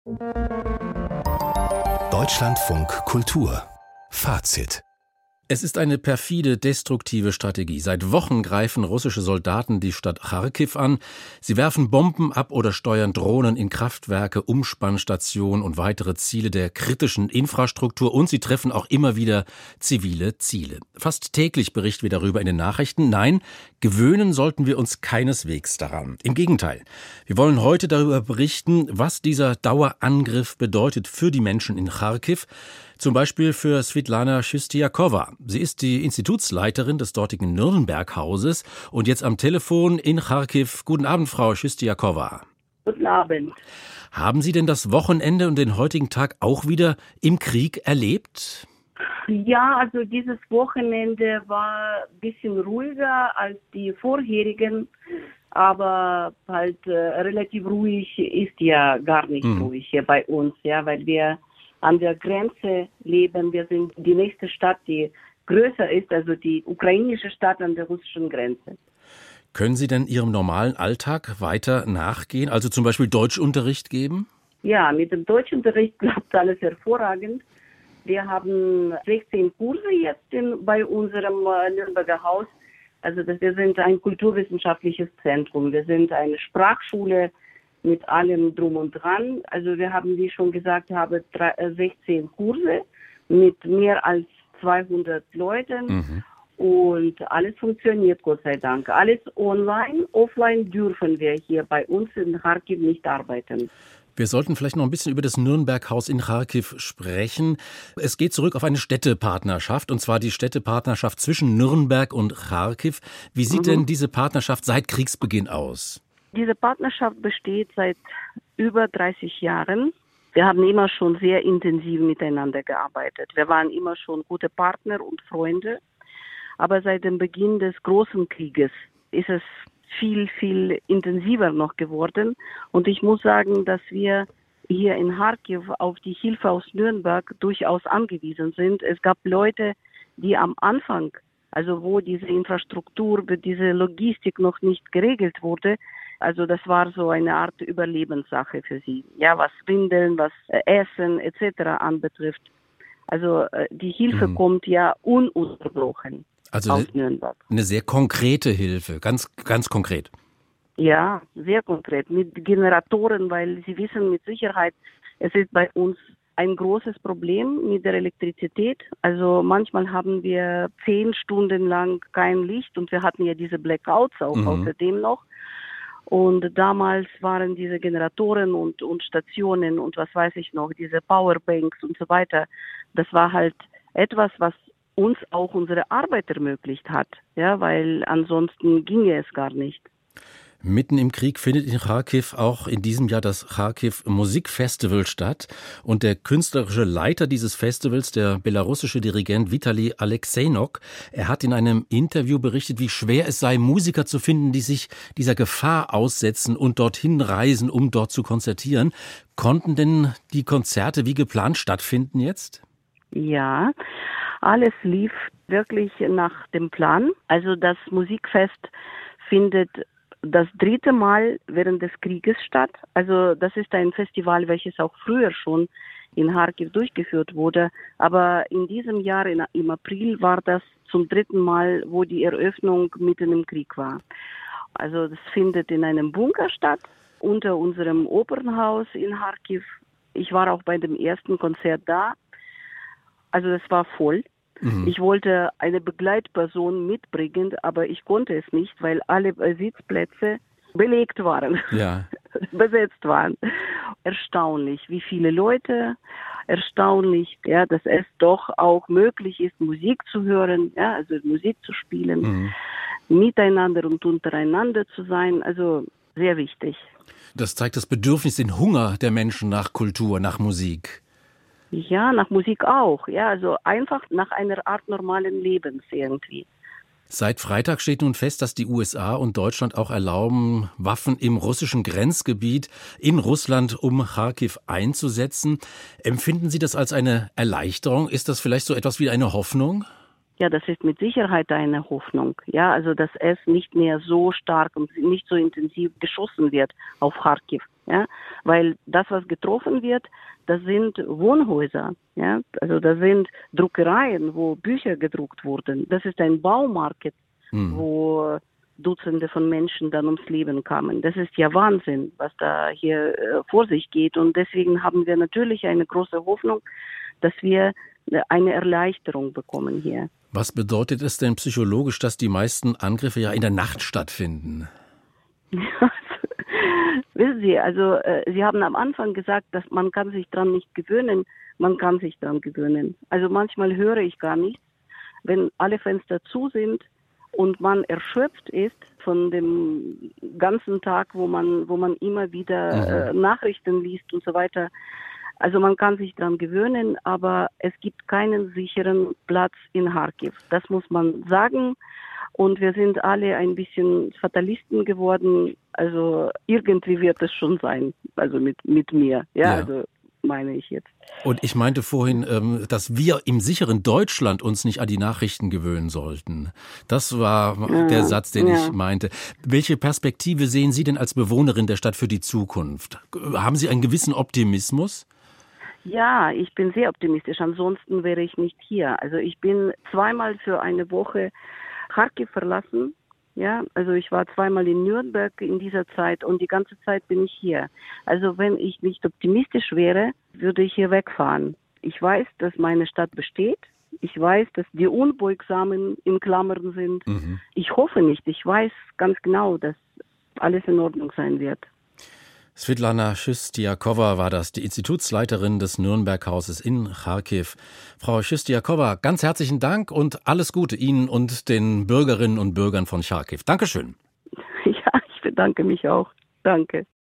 Deutschlandfunk Kultur Fazit. Es ist eine perfide, destruktive Strategie. Seit Wochen greifen russische Soldaten die Stadt Charkiw an. Sie werfen Bomben ab oder steuern Drohnen in Kraftwerke, Umspannstationen und weitere Ziele der kritischen Infrastruktur. Und sie treffen auch immer wieder zivile Ziele. Fast täglich berichten wir darüber in den Nachrichten. Nein, gewöhnen sollten wir uns keineswegs daran. Im Gegenteil. Wir wollen heute darüber berichten, was dieser Dauerangriff bedeutet für die Menschen in Charkiw. Zum Beispiel für Svitlana Chystiakowa. Sie ist die Institutsleiterin des dortigen Nürnberg-Hauses und jetzt am Telefon in Charkiw. Guten Abend, Frau Chystiakowa. Guten Abend. Haben Sie denn das Wochenende und den heutigen Tag auch wieder im Krieg erlebt? Ja, also dieses Wochenende war ein bisschen ruhiger als die vorherigen, aber halt relativ ruhig ist ja gar nicht ruhig hier bei uns, ja, weil wir an der Grenze leben. Wir sind die nächste Stadt, die größer ist, also die ukrainische Stadt an der russischen Grenze. Können Sie denn Ihrem normalen Alltag weiter nachgehen, also zum Beispiel Deutschunterricht geben? Ja, mit dem Deutschunterricht klappt alles hervorragend. Wir haben 16 Kurse jetzt bei unserem Nürnberger Haus. Also wir sind ein kulturwissenschaftliches Zentrum. Wir sind eine Sprachschule mit allem drum und dran. Also wir haben, wie ich schon gesagt habe, 16 Kurse mit mehr als 200 Leuten. Und alles funktioniert, Gott sei Dank. Alles online, offline dürfen wir hier bei uns in Charkiw nicht arbeiten. Wir sollten vielleicht noch ein bisschen über das Nürnberg-Haus in Charkiw sprechen. Es geht zurück auf eine Städtepartnerschaft, und zwar die Städtepartnerschaft zwischen Nürnberg und Charkiw. Wie sieht denn diese Partnerschaft seit Kriegsbeginn aus? Diese Partnerschaft besteht seit über 30 Jahren. Wir haben immer schon sehr intensiv miteinander gearbeitet. Wir waren immer schon gute Partner und Freunde. Aber seit dem Beginn des großen Krieges ist es viel, viel intensiver noch geworden. Und ich muss sagen, dass wir hier in Charkiw auf die Hilfe aus Nürnberg durchaus angewiesen sind. Es gab Leute, die am Anfang, also wo diese Infrastruktur, diese Logistik noch nicht geregelt wurde, also das war so eine Art Überlebenssache für sie. Ja, was Windeln, was Essen etc. anbetrifft. Also die Hilfe kommt ja ununterbrochen aus Nürnberg. Eine sehr konkrete Hilfe, ganz konkret. Ja, sehr konkret. Mit Generatoren, weil Sie wissen mit Sicherheit, es ist bei uns ein großes Problem mit der Elektrizität. Also manchmal haben wir 10 Stunden lang kein Licht und wir hatten ja diese Blackouts auch außerdem noch. Und damals waren diese Generatoren und Stationen und was weiß ich noch, diese Powerbanks und so weiter, das war halt etwas, was uns auch unsere Arbeit ermöglicht hat, ja, weil ansonsten ginge es gar nicht. Mitten im Krieg findet in Charkiw auch in diesem Jahr das Charkiw Musikfestival statt. Und der künstlerische Leiter dieses Festivals, der belarussische Dirigent Vitali Alexejnok, er hat in einem Interview berichtet, wie schwer es sei, Musiker zu finden, die sich dieser Gefahr aussetzen und dorthin reisen, um dort zu konzertieren. Konnten denn die Konzerte wie geplant stattfinden jetzt? Ja, alles lief wirklich nach dem Plan. Also das Musikfest findet das 3. Mal während des Krieges statt. Also das ist ein Festival, welches auch früher schon in Charkiw durchgeführt wurde. Aber in diesem Jahr, im April, war das zum 3. Mal, wo die Eröffnung mitten im Krieg war. Also das findet in einem Bunker statt, unter unserem Opernhaus in Charkiw. Ich war auch bei dem ersten Konzert da. Also das war voll. Ich wollte eine Begleitperson mitbringen, aber ich konnte es nicht, weil alle Sitzplätze belegt waren, besetzt waren. Erstaunlich, wie viele Leute, erstaunlich, ja, dass es doch auch möglich ist, Musik zu hören, ja, also Musik zu spielen, miteinander und untereinander zu sein, also sehr wichtig. Das zeigt das Bedürfnis, den Hunger der Menschen nach Kultur, nach Musik. Ja, nach Musik auch. Ja, also einfach nach einer Art normalen Lebens irgendwie. Seit Freitag steht nun fest, dass die USA und Deutschland auch erlauben, Waffen im russischen Grenzgebiet in Russland um Charkiw einzusetzen. Empfinden Sie das als eine Erleichterung? Ist das vielleicht so etwas wie eine Hoffnung? Ja, das ist mit Sicherheit eine Hoffnung. Ja, also dass es nicht mehr so stark und nicht so intensiv geschossen wird auf Charkiw. Ja, weil das, was getroffen wird, das sind Wohnhäuser, ja, also das sind Druckereien, wo Bücher gedruckt wurden. Das ist ein Baumarkt, wo Dutzende von Menschen dann ums Leben kamen. Das ist ja Wahnsinn, was da hier vor sich geht. Und deswegen haben wir natürlich eine große Hoffnung, dass wir eine Erleichterung bekommen hier. Was bedeutet es denn psychologisch, dass die meisten Angriffe ja in der Nacht stattfinden? Wissen Sie, also Sie haben am Anfang gesagt, dass man kann sich dran nicht gewöhnen. Man kann sich dran gewöhnen. Also manchmal höre ich gar nichts, wenn alle Fenster zu sind und man erschöpft ist von dem ganzen Tag, wo man immer wieder Nachrichten liest und so weiter. Also man kann sich dran gewöhnen, aber es gibt keinen sicheren Platz in Charkiw. Das muss man sagen. Und wir sind alle ein bisschen Fatalisten geworden. Also irgendwie wird es schon sein. Also mit mir. Ja, also meine ich jetzt. Und ich meinte vorhin, dass wir im sicheren Deutschland uns nicht an die Nachrichten gewöhnen sollten. Das war der Satz, den ich meinte. Welche Perspektive sehen Sie denn als Bewohnerin der Stadt für die Zukunft? Haben Sie einen gewissen Optimismus? Ja, ich bin sehr optimistisch. Ansonsten wäre ich nicht hier. Also ich bin zweimal für eine Woche Charkiw verlassen. Ja, also ich war zweimal in Nürnberg in dieser Zeit und die ganze Zeit bin ich hier. Also wenn ich nicht optimistisch wäre, würde ich hier wegfahren. Ich weiß, dass meine Stadt besteht. Ich weiß, dass die Unbeugsamen in Klammern sind. Ich hoffe nicht. Ich weiß ganz genau, dass alles in Ordnung sein wird. Svitlana Szystiakowa war das, die Institutsleiterin des Nürnberghauses in Charkiw. Frau Szystiakowa, ganz herzlichen Dank und alles Gute Ihnen und den Bürgerinnen und Bürgern von Charkiw. Dankeschön. Ja, ich bedanke mich auch. Danke.